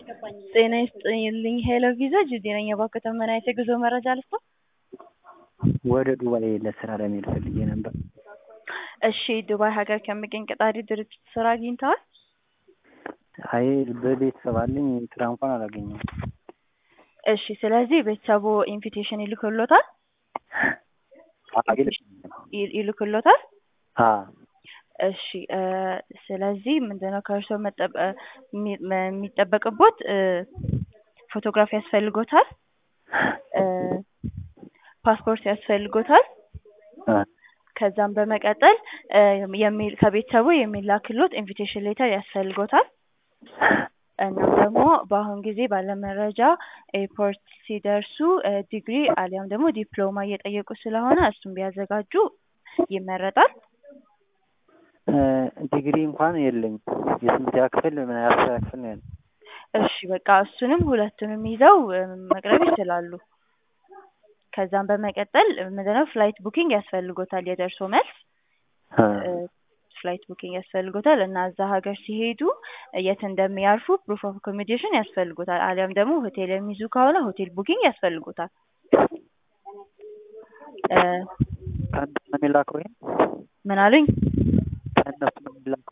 ጤና ይስጥልኝ ሄሎ ቪዛ ጁዲ ነኝ። እባክዎ ተመናይት የጉዞ መረጃ ልስጥዎ? ወደ ዱባይ ለስራ ለመሄድ ፈልጌ ነበር። እሺ ዱባይ ሀገር ከሚገኝ ቀጣሪ ድርጅት ስራ አግኝተዋል? አይ በቤተሰብ አለኝ ስራ እንኳን አላገኘሁም። እሺ ስለዚህ ቤተሰቡ ኢንቪቴሽን ይልክልዎታል? ይልክልዎታል? እሺ ስለዚህ ምንድነው ከእርስዎ የሚጠበቅቦት ፎቶግራፍ ያስፈልጎታል፣ ፓስፖርት ያስፈልጎታል። ከዛም በመቀጠል ከቤተሰቡ የሚላክልዎት ኢንቪቴሽን ሌተር ያስፈልጎታል። እናም ደግሞ በአሁን ጊዜ ባለመረጃ ኤርፖርት ሲደርሱ ዲግሪ አሊያም ደግሞ ዲፕሎማ እየጠየቁ ስለሆነ እሱን ቢያዘጋጁ ይመረጣል። ዲግሪ እንኳን የለኝም። የስንተኛ ክፍል ምን አስራ ክፍል ነው ያለው? እሺ በቃ እሱንም ሁለቱንም ይዘው መቅረብ ይችላሉ። ከዛም በመቀጠል ምንድነው ፍላይት ቡኪንግ ያስፈልጎታል። የደርሶ መልስ ፍላይት ቡኪንግ ያስፈልጎታል እና እዛ ሀገር ሲሄዱ የት እንደሚያርፉ ፕሩፍ ኦፍ አኮሞዴሽን ያስፈልጎታል። አሊያም ደግሞ ሆቴል የሚይዙ ከሆነ ሆቴል ቡኪንግ ያስፈልጎታል። ከእነሱ ነው የሚላከው? ምን አሉኝ? ከእነሱ ነው የሚላከው?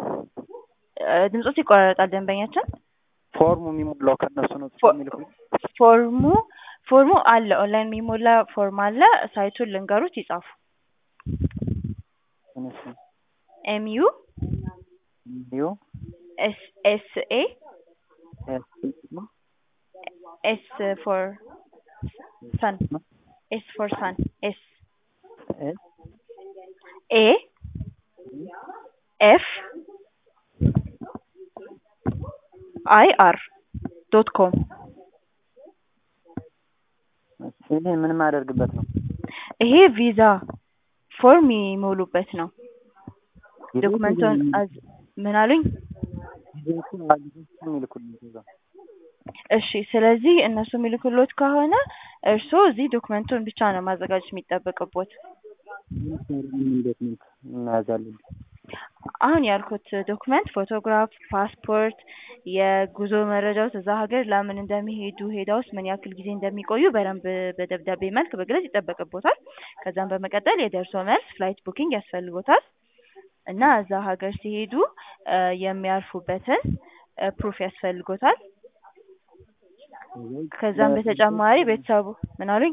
ድምጾት ይቆራረጣል ደንበኛችን። ፎርሙ የሚሞላው ከእነሱ ነው የሚልኩኝ? ፎርሙ አለ፣ ኦንላይን የሚሞላ ፎርም አለ። ሳይቱን ልንገሩት ይጻፉ። MU SA S for sun S for sun S A F IR.com ይሄ ምን ማደርግበት ነው? ይሄ ቪዛ ፎርም የሚሞሉበት ነው። ዶክመንቱን ምን አሉኝ? እሺ ስለዚህ እነሱ የሚልኩልዎት ከሆነ እርስዎ እዚህ ዶክመንቱን ብቻ ነው ማዘጋጀት የሚጠበቅብዎት። አሁን ያልኩት ዶክመንት ፎቶግራፍ፣ ፓስፖርት፣ የጉዞ መረጃዎች፣ እዛ ሀገር ለምን እንደሚሄዱ ሄደውስ ምን ያክል ጊዜ እንደሚቆዩ በደንብ በደብዳቤ መልክ መግለጽ ይጠበቅብዎታል። ከዛም በመቀጠል የደርሶ መልስ ፍላይት ቡኪንግ ያስፈልጎታል እና እዛ ሀገር ሲሄዱ የሚያርፉበትን ፕሩፍ ያስፈልጎታል። ከዛም በተጨማሪ ቤተሰቡ ምን አሉኝ?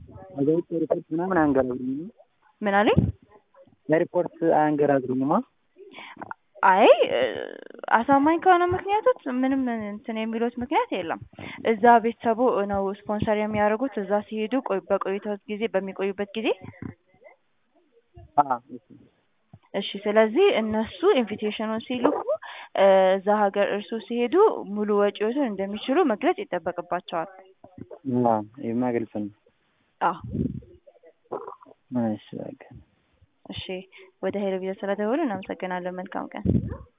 ምን አሉኝ? ለሪፖርት አንገራግሩኝማ። አይ አሳማኝ ከሆነ ምክንያቶች ምንም እንትን የሚሉት ምክንያት የለም። እዛ ቤተሰቡ ነው ስፖንሰር የሚያደርጉት እዛ ሲሄዱ በሚቆዩበት ጊዜ። እሺ ስለዚህ እነሱ ኢንቪቴሽኑን ሲልኩ እዛ ሀገር እርሱ ሲሄዱ ሙሉ ወጪዎችን እንደሚችሉ መግለጽ ይጠበቅባቸዋል። ይሄማ ግልጽ ነው። እሺ በቃ እሺ። ወደ ሄሎ ቪዛ ስለደወሉ እናመሰግናለን። መልካም ቀን።